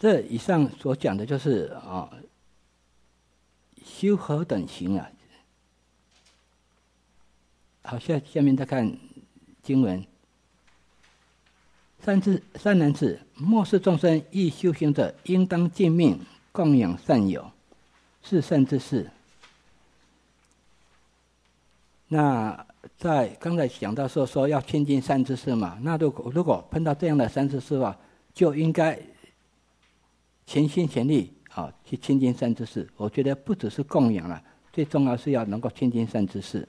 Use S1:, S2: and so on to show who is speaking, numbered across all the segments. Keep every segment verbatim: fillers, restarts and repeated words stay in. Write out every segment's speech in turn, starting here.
S1: 这以上所讲的就是啊，修何等行啊。好，下下面再看经文。三智三男子，末世众生欲修行者，应当尽命供养善友，是善知识。那在刚才讲到说说要亲近善知识嘛，那如果如果碰到这样的善知识啊，就应该全心全力啊去亲近善知识。我觉得不只是供养了，最重要是要能够亲近善知识。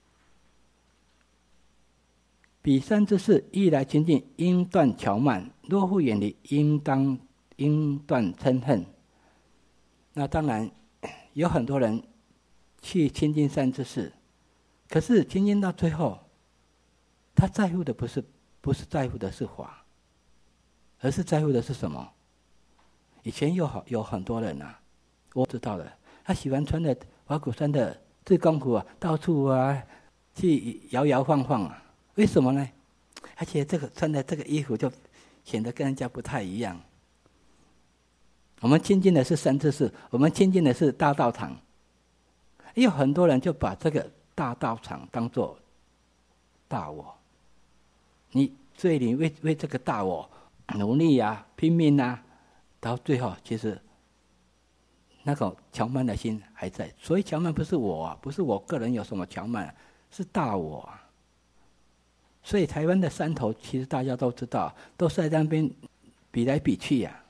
S1: 彼善知识欲来亲近，应断骄慢；若复远离，应当应断嗔恨。那当然有很多人去亲近善知识，可是亲近到最后，他在乎的不是不是在乎的是法，而是在乎的是什么？以前有好有很多人啊，我知道的，他喜欢穿的花果山的自贡服啊，到处啊去摇摇晃晃啊。为什么呢？而且这个穿的这个衣服就显得跟人家不太一样。我们亲近的是善知识，我们亲近的是大道场。有很多人就把这个大道场当作大我，你所以你为为这个大我努力啊、拼命啊，到最后其实那种骄慢的心还在。所以骄慢不是我啊，不是我个人有什么骄慢，是大我啊。所以台湾的山头，其实大家都知道，都是在那边比来比去呀、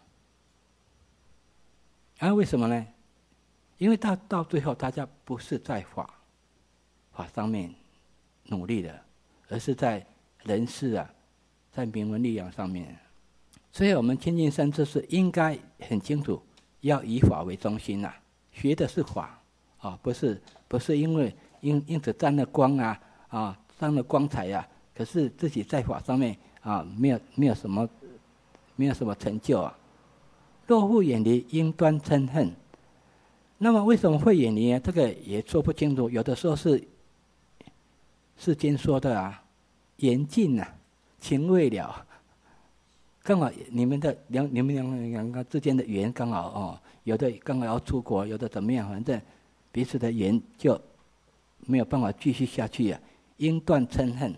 S1: 啊。啊，为什么呢？因为到到最后，大家不是在法法上面努力的，而是在人事啊，在名闻利养上面。所以我们亲近善知识，应该很清楚，要以法为中心啊，学的是法啊，不是不是因为因因此沾了光啊啊，沾了光彩啊。可是自己在法上面啊，没有没有什么，没有什么成就啊。若复远离，应断嗔恨。那么为什么会远离呢？这个也说不清楚。有的时候是世间说的啊，缘尽啊，情未了。刚好你们的两你们两两个之间的缘刚好哦，有的刚好要出国，有的怎么样，反正彼此的缘就没有办法继续下去啊，应断嗔恨。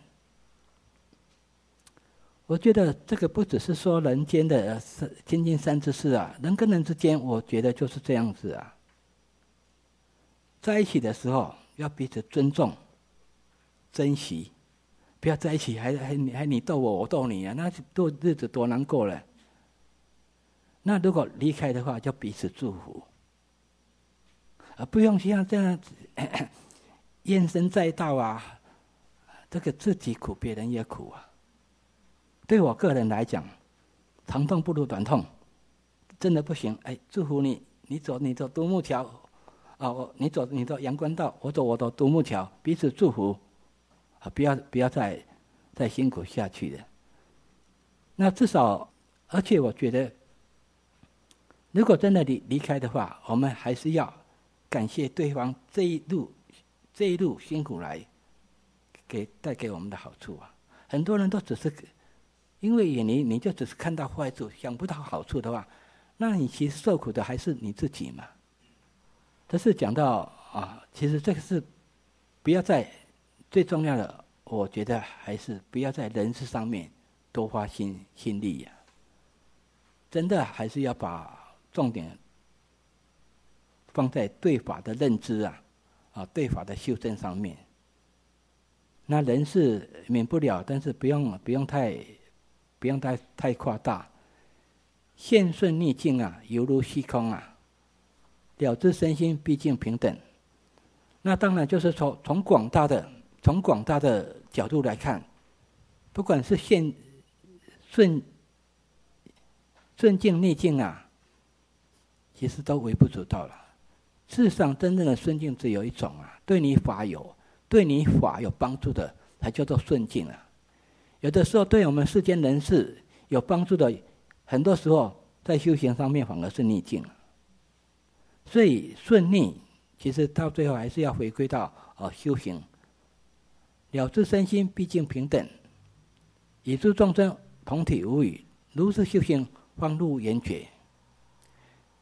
S1: 我觉得这个不只是说人间的亲近善知识啊，人跟人之间，我觉得就是这样子啊。在一起的时候要彼此尊重、珍惜，不要在一起还还还你逗我，我逗你啊，那多日子多难过了。那如果离开的话，就彼此祝福，而不用像这样子怨声载道啊，这个自己苦，别人也苦啊。对我个人来讲，长痛不如短痛，真的不行。哎，祝福你，你走你走独木桥，啊，我你走你走阳关道，我走我走独木桥，彼此祝福，啊，不要不要再再辛苦下去了。那至少，而且我觉得，如果真的离离开的话，我们还是要感谢对方这一路这一路辛苦来，给带给我们的好处啊。很多人都只是。因为远离你就只是看到坏处，想不到好处的话，那你其实受苦的还是你自己嘛。这是讲到啊，其实这个是不要在最重要的，我觉得还是不要在人事上面多花心心力呀、啊。真的还是要把重点放在对法的认知啊，啊，对法的修正上面。那人事免不了，但是不用不用太。不用太太夸大，现顺逆境啊，犹如虚空啊。了知身心毕竟平等。那当然就是从从广大的从广大的角度来看，不管是现顺顺境逆境啊，其实都微不足道了。事实上，真正的顺境只有一种啊，对你法有对你法有帮助的，才叫做顺境啊。有的时候对我们世间人事有帮助的，很多时候在修行上面反而是逆境。所以顺逆其实到最后还是要回归到哦修行。了知身心毕竟平等，与诸众生同体无语，如是修行方入圆觉。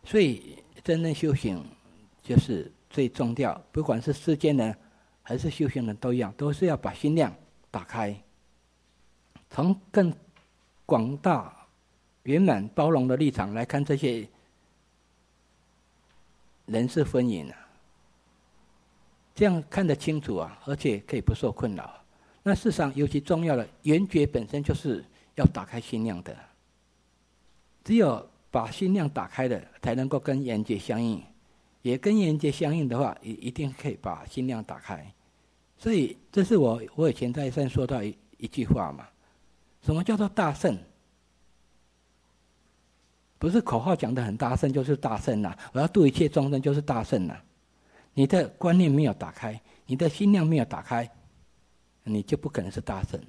S1: 所以真正修行就是最重要，不管是世间人还是修行人都一样，都是要把心量打开，从更广大圆满包容的立场来看这些人事纷纭啊，这样看得清楚啊，而且可以不受困扰。那事实上尤其重要的，圆觉本身就是要打开心量的，只有把心量打开了，才能够跟缘觉相应，也跟缘觉相应的话，一一定可以把心量打开。所以这是我我以前在上说到 一, 一句话嘛，什么叫做大圣？不是口号讲得很大声就是大圣啦，我要度一切众生就是大圣啦。你的观念没有打开，你的心量没有打开，你就不可能是大圣。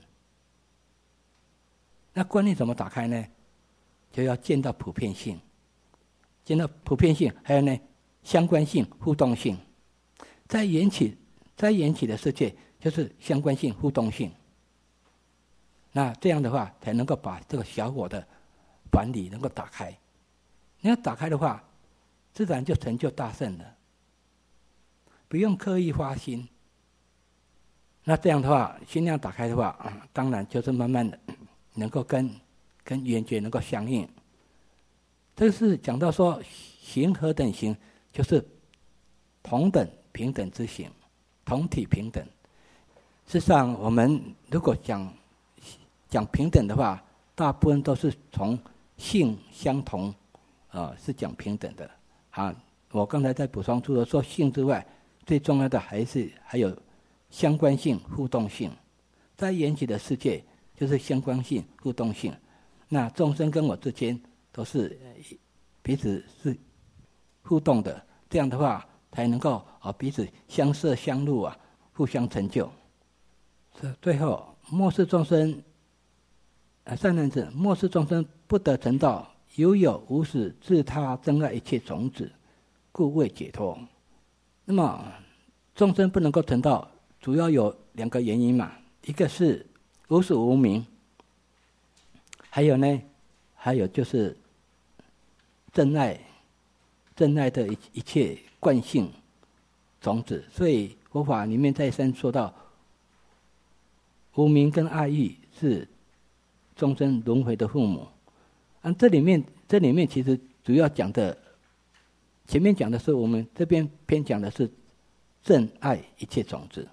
S1: 那观念怎么打开呢？就要见到普遍性，见到普遍性，还有呢相关性、互动性。在缘起，在缘起的世界就是相关性、互动性。那这样的话，才能够把这个小我的管理能够打开。你要打开的话，自然就成就大圣了，不用刻意发心。那这样的话，心量打开的话，嗯、当然就是慢慢的能够跟跟缘觉能够相应。这是讲到说行何等行，就是同等平等之行，同体平等。事实上，我们如果讲讲平等的话，大部分都是从性相同，啊、呃，是讲平等的。啊，我刚才在补充除了说性之外，最重要的还是还有相关性、互动性。在缘起的世界，就是相关性、互动性。那众生跟我之间都是彼此是互动的，这样的话才能够啊彼此相摄相入啊，互相成就。最后，末世众生，啊善男子，末世众生不得成道，犹有无始自他真爱一切种子，故未解脱。那么众生不能够成道，主要有两个原因嘛，一个是无始无明，还有呢，还有就是真爱，真爱的一一切惯性种子。所以佛法里面再三说到，无明跟爱欲是众生轮回的父母。啊，这里面这里面其实主要讲的，前面讲的是我们这边偏讲的是真爱一切种子。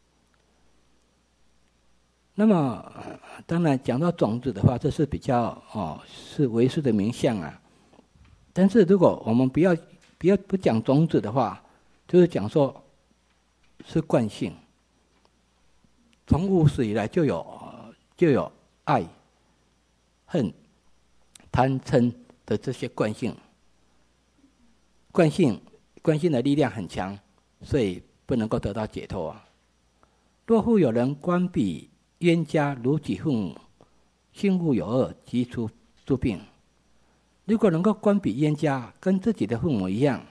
S1: 那么当然讲到种子的话，这是比较哦是唯识的名相啊。但是如果我们不要不要不讲种子的话，就是讲说是惯性。从无始以来就有就有爱、恨、贪嗔的这些惯性。惯性惯性的力量很强，所以不能够得到解脱啊。若复有人观彼冤家如己父母，性恶有恶，即除诸病。如果能够观彼冤家跟自己的父母一样，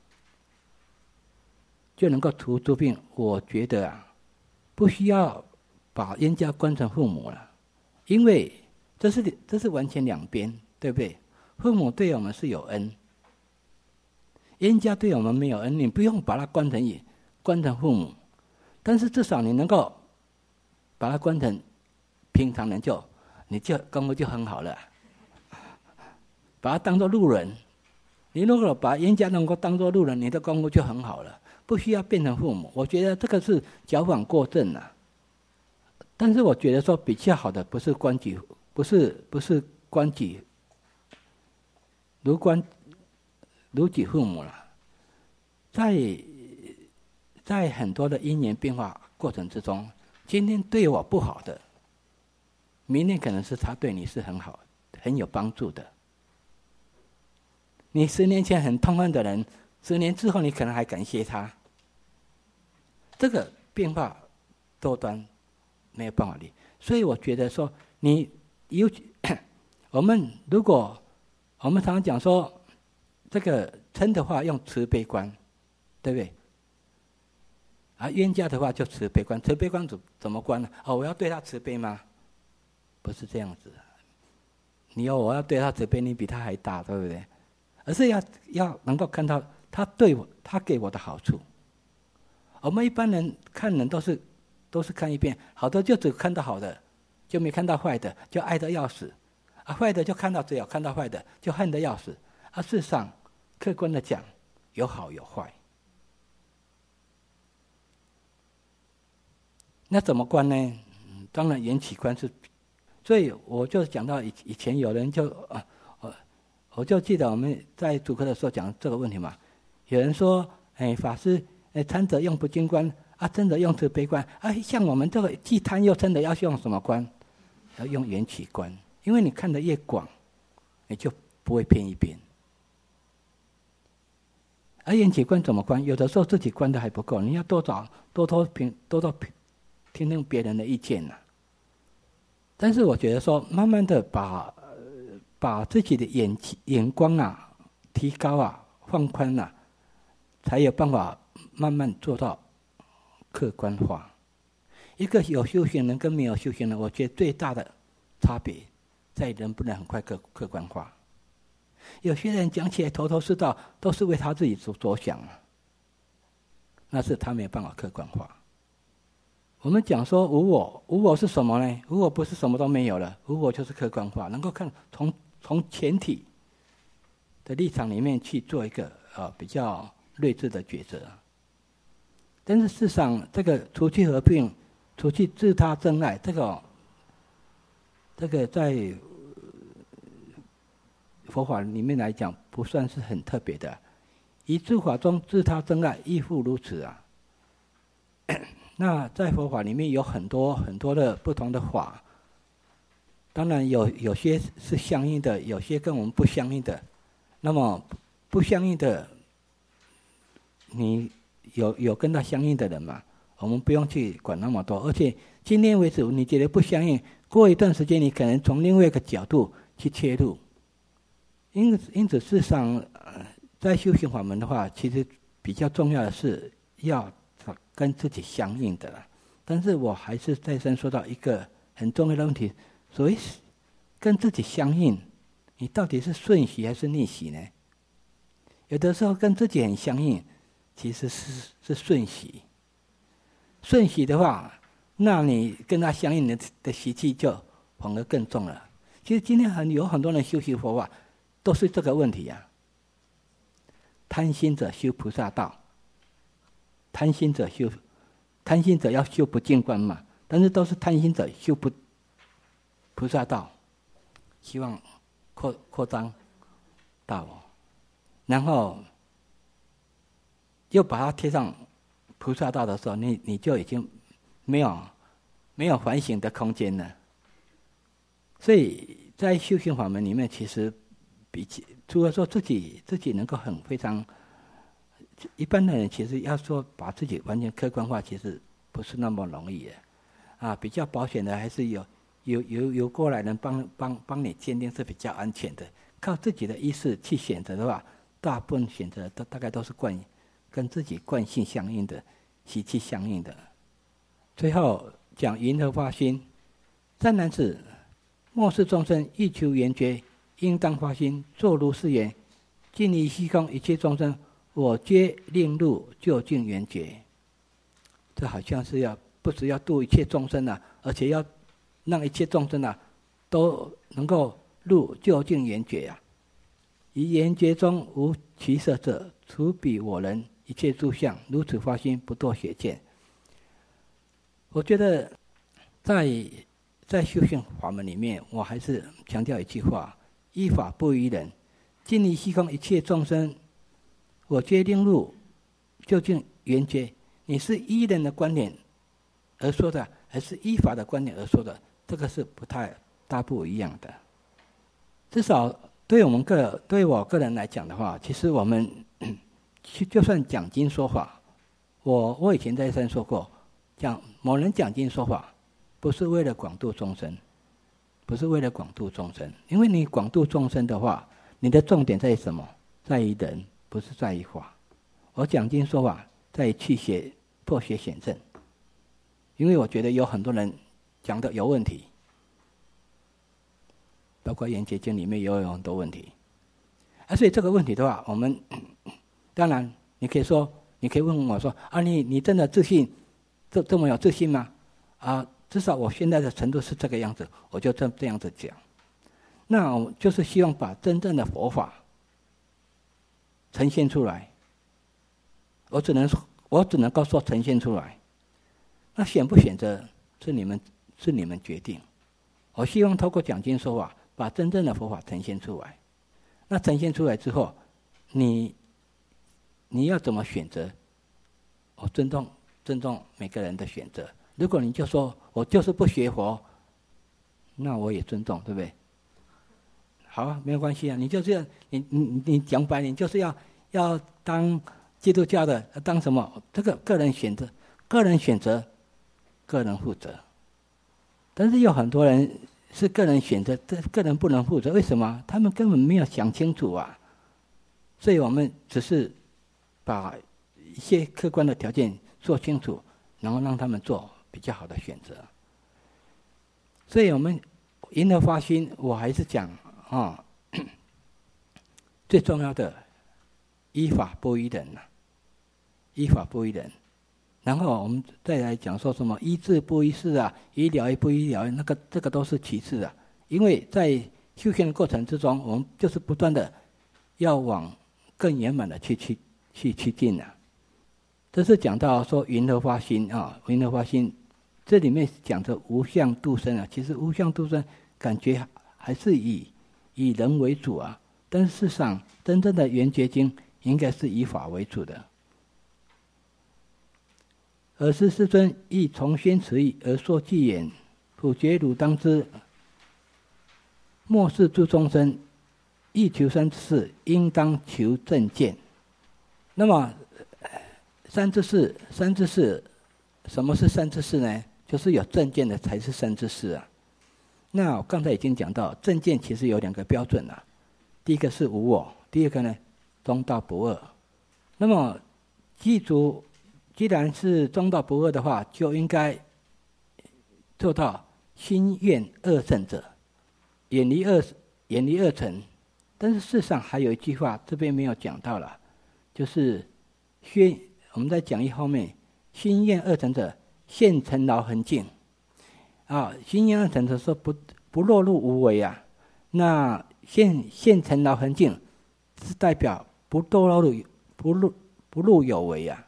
S1: 就能够除诸病。我觉得啊，不需要把冤家观成父母了，因为这是这是完全两边，对不对？父母对我们是有恩，冤家对我们没有恩，你不用把它观成观成父母，但是至少你能够把它观成平常人就，你就功夫就很好了。把它当作路人，你如果把冤家能够当作路人，你的功夫就很好了，不需要变成父母。我觉得这个是矫枉过正啊。但是我觉得说比较好的不是观己，不是不是观己如观如己父母了。在在很多的因缘变化过程之中，今天对我不好的，明天可能是他对你是很好、很有帮助的。你十年前很痛恨的人，十年之后你可能还感谢他。这个变化多端，没有办法理。所以我觉得说，你尤其我们如果我们常常讲说，这个嗔的话用慈悲观，对不对？啊，冤家的话就慈悲观，慈悲观怎怎么观呢？哦，我要对他慈悲吗？不是这样子。你要我要对他慈悲，你比他还大，对不对？ 而是要要能够看到他对我他给我的好处。我们一般人看人都是都是看一遍，好的就只看到好的，就没看到坏的，就爱得要死；啊，坏的就看到只有看到坏的，就恨得要死。啊，事实上，客观的讲，有好有坏。那怎么观呢？嗯、当然缘起观是，所以我就讲到以以前有人就啊，我我就记得我们在主课的时候讲这个问题嘛。有人说，哎，法师，哎，贪者用不净观，啊，真的用慈悲观，啊，像我们这个既贪又嗔的，要用什么观？要用缘起观，因为你看得越广，你就不会偏一边。而缘起观怎么观？有的时候自己观的还不够，你要多找多多评多多评。听听别人的意见呐、啊，但是我觉得说，慢慢的把、呃、把自己的眼眼光啊提高啊，放宽啊，才有办法慢慢做到客观化。一个有修行人跟没有修行人，我觉得最大的差别在于能不能很快客客观化。有些人讲起来头头是道，都是为他自己所着想啊，那是他没有办法客观化。我们讲说无我，无我是什么呢？无我不是什么都没有了，无我就是客观化，能够看从从前体的立场里面去做一个呃比较睿智的抉择。但是事实上，这个除去合并，除去自他真爱，这个这个在佛法里面来讲，不算是很特别的。以诸法中自他真爱亦复如此啊。那在佛法里面有很多很多的不同的法，当然有有些是相应的，有些跟我们不相应的。那么不相应的，你有有跟他相应的人嘛？我们不用去管那么多。而且今天为止你觉得不相应，过一段时间你可能从另外一个角度去切入。因此，因此事实上，呃，在修行法门的话，其实比较重要的是要跟自己相应的啦。但是我还是再三说到一个很重要的问题：所谓跟自己相应，你到底是顺习还是逆习呢？有的时候跟自己很相应，其实是是顺习。顺习的话，那你跟他相应的的习气就反而更重了。其实今天很有很多人修习佛法，都是这个问题啊。贪心者修菩萨道。贪心者修，贪心者要修不净观嘛，但是都是贪心者修不菩萨道，希望扩扩张道，然后又把它贴上菩萨道的时候，你你就已经没有没有反省的空间了。所以在修行法门里面，其实比起除了说自己自己能够很非常。一般的人其实要说把自己完全客观化，其实不是那么容易的，啊，比较保险的还是有有有有过来人帮帮帮你鉴定是比较安全的。靠自己的意识去选择的话，大部分选择都大概都是惯跟自己惯性相应的、习气相应的。最后讲云何发心，善男子，末世众生欲求圆觉，应当发心，作如是言：尽离虚空一切众生。我皆令入究竟圆觉。这好像是要不只要度一切众生啊，而且要让一切众生啊都能够入究竟圆觉啊。于圆觉中无其色者，除彼我人一切诸相，如此发心，不堕邪见。我觉得在在修行法门里面，我还是强调一句话：依法不依人，尽离虚空一切众生。我皆令入究竟圆觉，你是依人的观点而说的，还是依法的观点而说的？这个是不太大不一样的。至少对我们个对我个人来讲的话，其实我们就算讲经说法，我我以前在山说过，讲某人讲经说法，不是为了广度众生，不是为了广度众生，因为你广度众生的话，你的重点在于什么？在于人。不是在于法，我讲经说法在于去邪破邪显正，因为我觉得有很多人讲的有问题，包括《圆觉经》里面也有很多问题。 啊，所以这个问题的话，我们当然你可以说，你可以问我说啊，你你真的自信，这这么有自信吗？啊，至少我现在的程度是这个样子，我就这这样子讲。那我就是希望把真正的佛法呈现出来。我只能我只能够说呈现出来。那选不选择是你们是你们决定。我希望透过讲经说法，把真正的佛法呈现出来。那呈现出来之后，你你要怎么选择？我尊重尊重每个人的选择。如果你就说我就是不学佛，那我也尊重，对不对？好啊，没有关系啊。你就是要你你你讲白，你就是要要当基督教的，当什么？这个个人选择，个人选择，个人负责。但是有很多人是个人选择，这个人不能负责，为什么？他们根本没有想清楚啊。所以我们只是把一些客观的条件说清楚，然后让他们做比较好的选择。所以我们因何发心，我还是讲啊，最重要的依法不依人呐，依法不依人。然后我们再来讲说什么医治不医事啊，医疗也不医疗，那个这个都是其次啊。因为在修行的过程之中，我们就是不断的要往更圆满的去去去去进啊。这是讲到说云何发心啊，云何发心，这里面讲着无相度生啊。其实无相度生感觉还是以以人为主啊，但是事实上真正的圆觉经应该是以法为主的。尔时世尊亦从宣此意而说偈言：普觉汝当知，末世诸众生欲求生之事，应当求正见。那么三之事，三之事，什么是三之事呢？就是有正见的才是三之事啊。那我刚才已经讲到，正见其实有两个标准啊。第一个是无我，第二个呢，中道不二。那么记住，既然是中道不二的话，就应该做到心愿二圣者，远离二远离二尘。但是事实上还有一句话，这边没有讲到了，就是宣我们在讲义后面，心愿二尘者，现尘劳恒净。啊，心愿二尘者说不不落入无为啊，那现现尘劳恒净是代表不堕落入不入不入有为啊。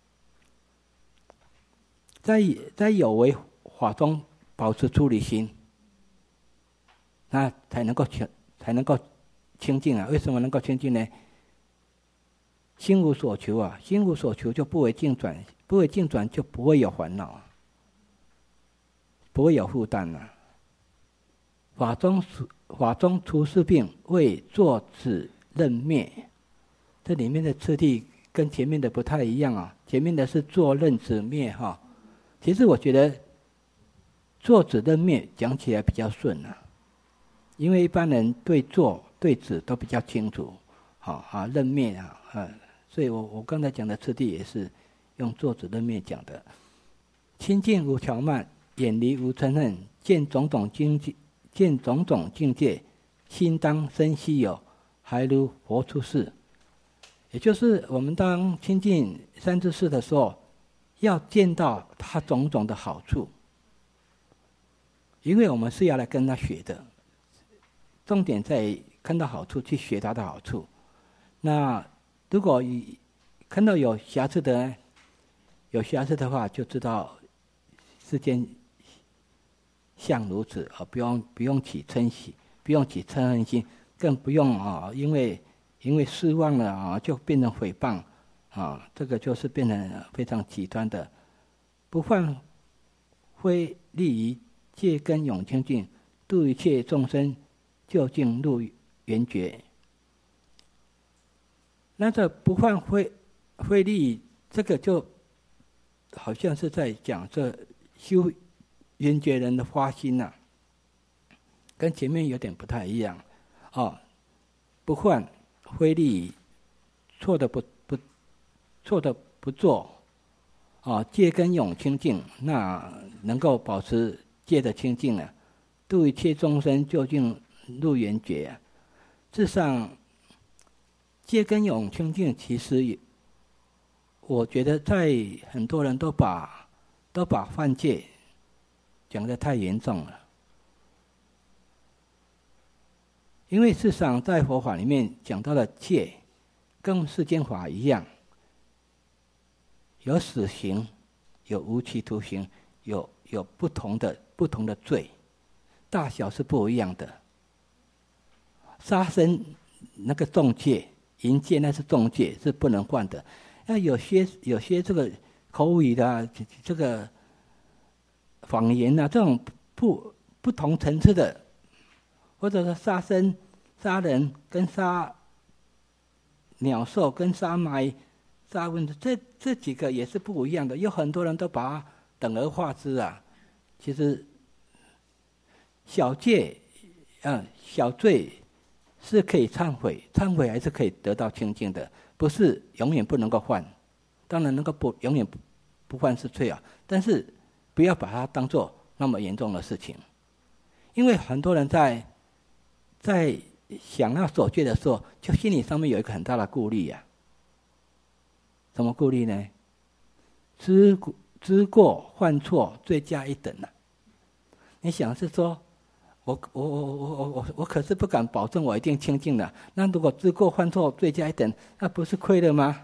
S1: 在在有为法中保持出离心，那才能够清才能够清净啊。为什么能够清净呢？心无所求啊，心无所求就不为境转，不为境转就不会有烦恼，不会有负担啊。法中法中除世病，为作止任灭。这里面的次第跟前面的不太一样啊，前面的是作任止灭哈。其实我觉得作止任灭讲起来比较顺啊，因为一般人对作对止都比较清楚，好啊任灭啊，啊，所以我我刚才讲的次第也是用作止任灭讲的。清净无巧慢，远离无嗔恨，见种种境界，见种种境界，心当生希有，还如佛出世。也就是我们当亲近三之事的时候，要见到他种种的好处，因为我们是要来跟他学的，重点在看到好处去学他的好处。那如果看到有瑕疵的，有瑕疵的话，就知道世间像如此啊，不用不用起嗔喜，不用起嗔恨心，更不用啊，因为因为失望了啊，就变成诽谤。啊，这个就是变成非常极端的，不犯非利于戒根永清净，度一切众生究竟入圆觉。那这不犯非非利，这个就好像是在讲这修圆觉人的发心呐、啊，跟前面有点不太一样。哦，不犯非利，错的不。错的不做，啊，戒根永清净，那能够保持戒的清净啊，度一切众生究竟入圆觉啊。事实上， 戒跟永清净，其实也，我觉得在很多人都把都把犯戒讲得太严重了。因为事实上，在佛法里面讲到的戒，跟世间法一样，有死刑，有无期徒刑，有有不同的不同的罪，大小是不一样的。杀生那个重戒，淫戒那是重戒，是不能犯的。那有些有些这个口语的、啊、这个谎言啊，这种不不同层次的。或者说杀生、杀人跟杀鸟兽、跟杀蚂蚁、杀蚊子，这这几个也是不一样的。有很多人都把它等而化之啊。其实小戒，嗯，小罪是可以忏悔，忏悔还是可以得到清净的，不是永远不能够犯。当然能够不永远不不犯是最好，但是不要把它当作那么严重的事情，因为很多人在。在想要守戒的时候，就心理上面有一个很大的顾虑呀、啊。什么顾虑呢？知知过犯错，罪加一等啊。你想是说，我我我我我我我可是不敢保证我一定清净的。那如果知过犯错，罪加一等，那不是亏了吗？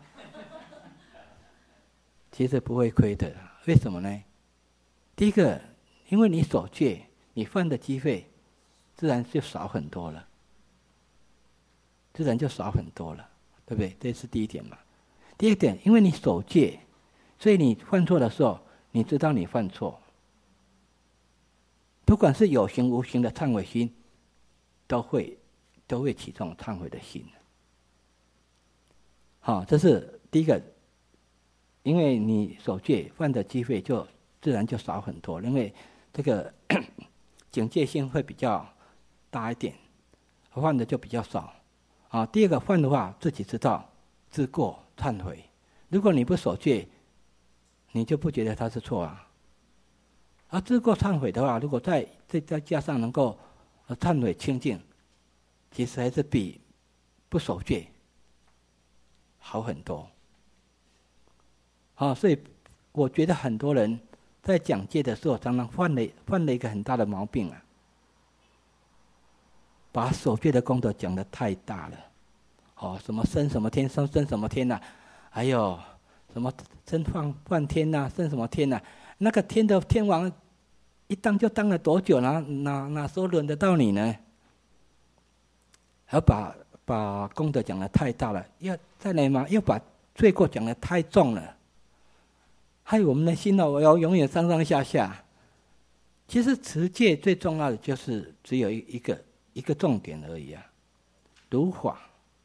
S1: 其实不会亏的，为什么呢？第一个，因为你守戒，你犯的机会。自然就少很多了，自然就少很多了，对不对？这是第一点嘛。第二点，因为你守戒，所以你犯错的时候，你知道你犯错，不管是有形无形的忏悔心，都会都会起这种忏悔的心。好，这是第一个，因为你守戒犯的机会就自然就少很多，因为这个警戒性会比较。大一点，犯的就比较少，啊。第二个犯的话，自己知道，知过忏悔。如果你不守戒，你就不觉得他是错啊。而知过忏悔的话，如果再再再加上能够忏悔清净，其实还是比不守戒好很多。啊，所以我觉得很多人在讲戒的时候，常常犯了犯了一个很大的毛病啊。把守戒的功德讲得太大了，哦，什么升什么天，升升什么天呐、啊，还有什么升放梵天呐、啊，升什么天呐、啊？那个天的天王一当就当了多久呢？哪哪时候轮得到你呢？还把把功德讲得太大了，要再来嘛，要把罪过讲得太重了，害我们的心呢，我要永远上上下下。其实持戒最重要的就是只有一一个。一个重点而已啊，如法。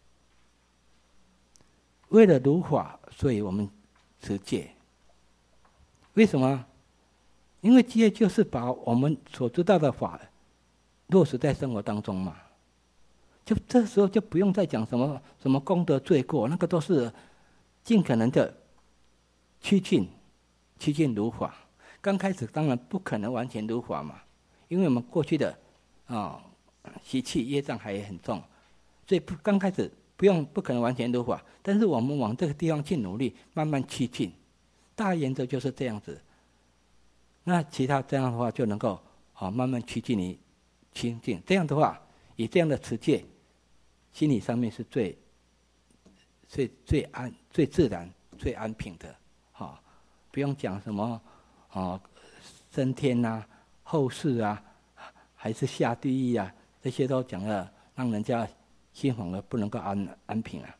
S1: 为了如法，所以我们持戒。为什么？因为戒就是把我们所知道的法落实在生活当中嘛。就这时候就不用再讲什么什么功德罪过，那个都是尽可能的趋近，趋近如法。刚开始当然不可能完全如法嘛，因为我们过去的啊。哦习气业障还很重，所以不刚开始不用不可能完全如法，但是我们往这个地方去努力，慢慢趋近。大原则就是这样子。那其他这样的话就能够啊慢慢趋近你清净。这样的话，以这样的持戒，心理上面是最最最安、最自然、最安平的。啊，不用讲什么啊升天啊、后世啊，还是下地狱啊。这些都讲了，让人家心惶的不能够安安平啊。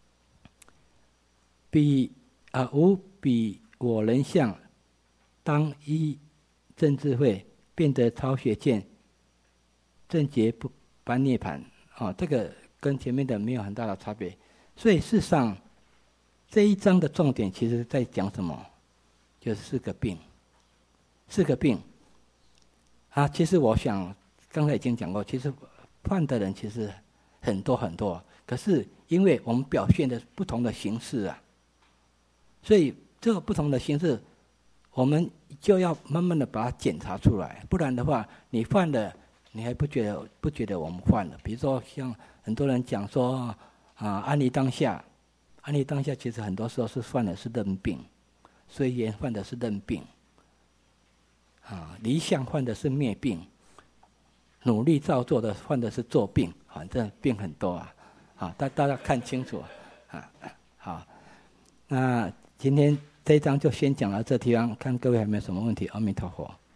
S1: 比啊无比我人相，当依正智慧，变得超学见，正觉不般涅盘啊。这个跟前面的没有很大的差别。所以事实上这一章的重点，其实在讲什么？就是四个病，四个病啊。其实我想。刚才已经讲过，其实犯的人其实很多很多，可是因为我们表现的不同的形式啊，所以这个不同的形式，我们就要慢慢的把它检查出来，不然的话，你犯了，你还不觉得不觉得我们犯了？比如说像很多人讲说啊，安离当下，安离当下，其实很多时候是犯的是认病，随缘犯的是认病，啊，离相犯的是灭病，努力照做的犯的是做病，反正病很多啊，啊，大大家看清楚啊，好，那今天这一章就先讲到这地方，看各位有没有什么问题？阿弥陀佛。